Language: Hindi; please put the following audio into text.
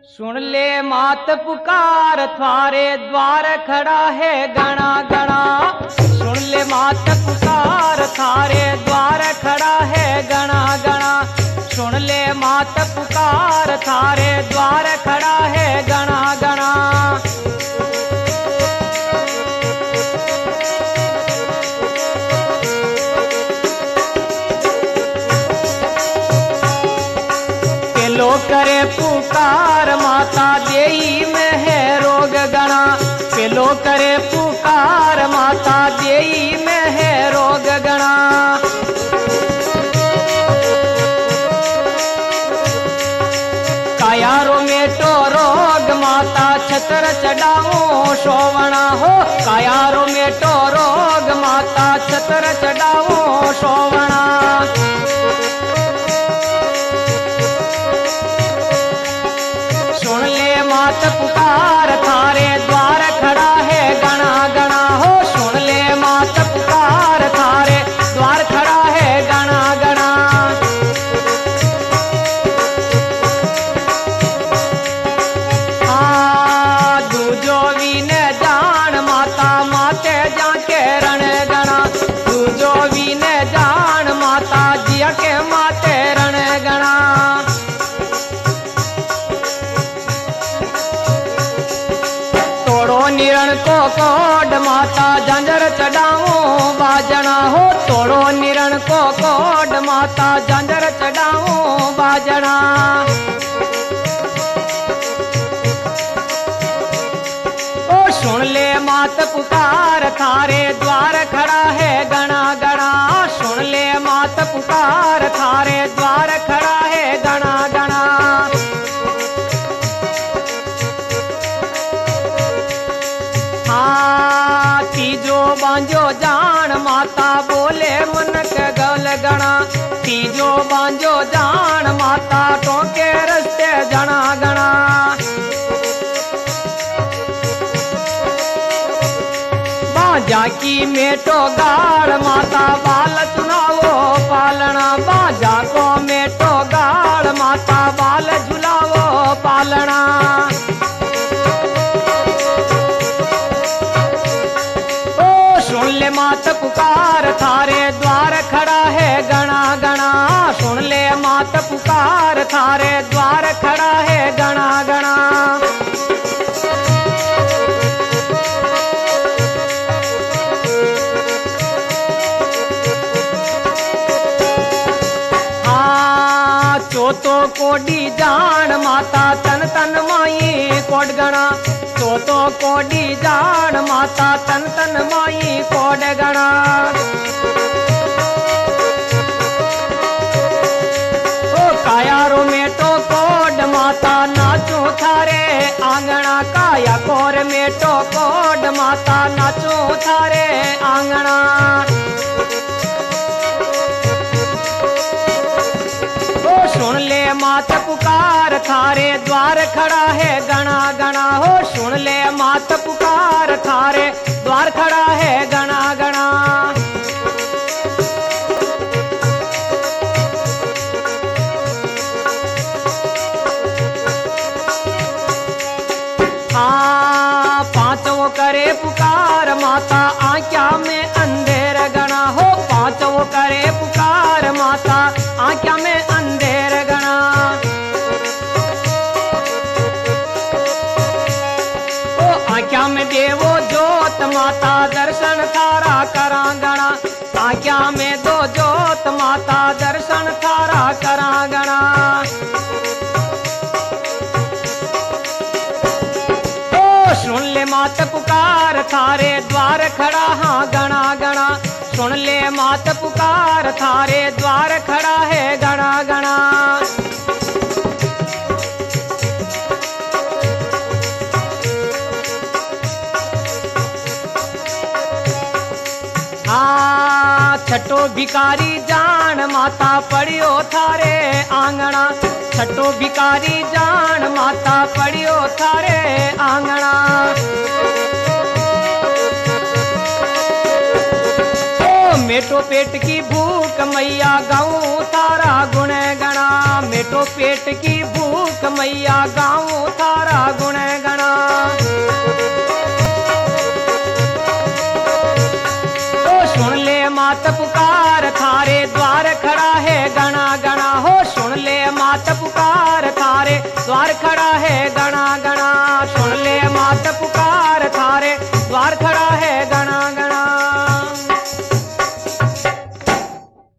सुन ले मात पुकार थारे द्वार खड़ा है गणा गणा। सुन ले मात पुकार थारे द्वार खड़ा है गणा गणा। सुन ले मात पुकार थारे द्वार खड़ा है गणा गणा। लो करे पुकार माता देई में है रोग गणा। पेलो करे पुकार माता देई में है रोग गणा। कायारो मेटो रोग माता छतर चढ़ाओ शोवना हो। कायारो मेटो रोग माता छतर चढ़ाओ शोवना। सुन ले मात पुकार थारे द्वार खड़ा है गणा गणा हो। सुन ले मात पुकार थारे द्वार खड़ा है गणा गणा। दूजो वीने जान माता माते जाके रण गणा। दूजो वीने जान माता जिया के माते रण गणा। तोड़ो निरण को कोड माता झांझर चढ़ाओ बाजना हो। तोड़ो निरण को कोड माता झांझर चढ़ाओ बाजना। ओ सुन ले मात पुकार थारे द्वार खड़ा है गणा गणा। सुन ले मात पुकार थारे द्वार खड़ा है गणा गणा। तीजो बांजो जान माता बोले मनक गल गणा। तीजो बांजो जान माता टोके रस्ते जना गणा। बाजा की मेटो गाड़ माता बाल चुनावो पालना। बाजा को मेटो गाड़ माता बाल झुलावो पालना। सुन ले मात पुकार थारे द्वार खड़ा है गणा गणा। सुन ले मात पुकार थारे द्वार खड़ा है गणा गणा। चोतो कोडी जान माता तन तन माई कोड गणा। चोतो कोडी जान माता तन तन माई कोड गणा। ओ कायारो मेटो कोड माता नाचो थारे आंगना। काया कोर मेटो कोड माता नाचो थारे आंगना। सुन ले मात पुकार थारे द्वार खड़ा है गणा गणा हो। सुन ले मात पुकार थारे द्वार खड़ा है गणा गणा। पांचों करे पुकार माता आँख्या में अंधेर गणा हो। पांचों करे पुकार माता आँख्या में अंधेर गणा। ओ आँख्या में देवो जोत माता दर्शन थारा करा गणा। आँख्या में दो जोत माता दर्शन थारा करा गणा। सुन ले मात पुकार थारे द्वार खड़ा हाँ गणा गणा। सुन ले मात पुकार थारे द्वार खड़ा है गणा गणा। छठो भिकारी जान माता पड़ियो थारे आंगना। छठो भिकारी जान माता पड़ियो थारे आंगना। मेटो पेट की भूख मैया गाऊं थारा गुण गणा, मेटो पेट की भूख मैया गाऊं थारा गुण गणा। तो सुन ले मात पुकार थारे द्वार खड़ा है गणा गणा, हो सुन ले मात पुकार थारे द्वार खड़ा है गणा गणा।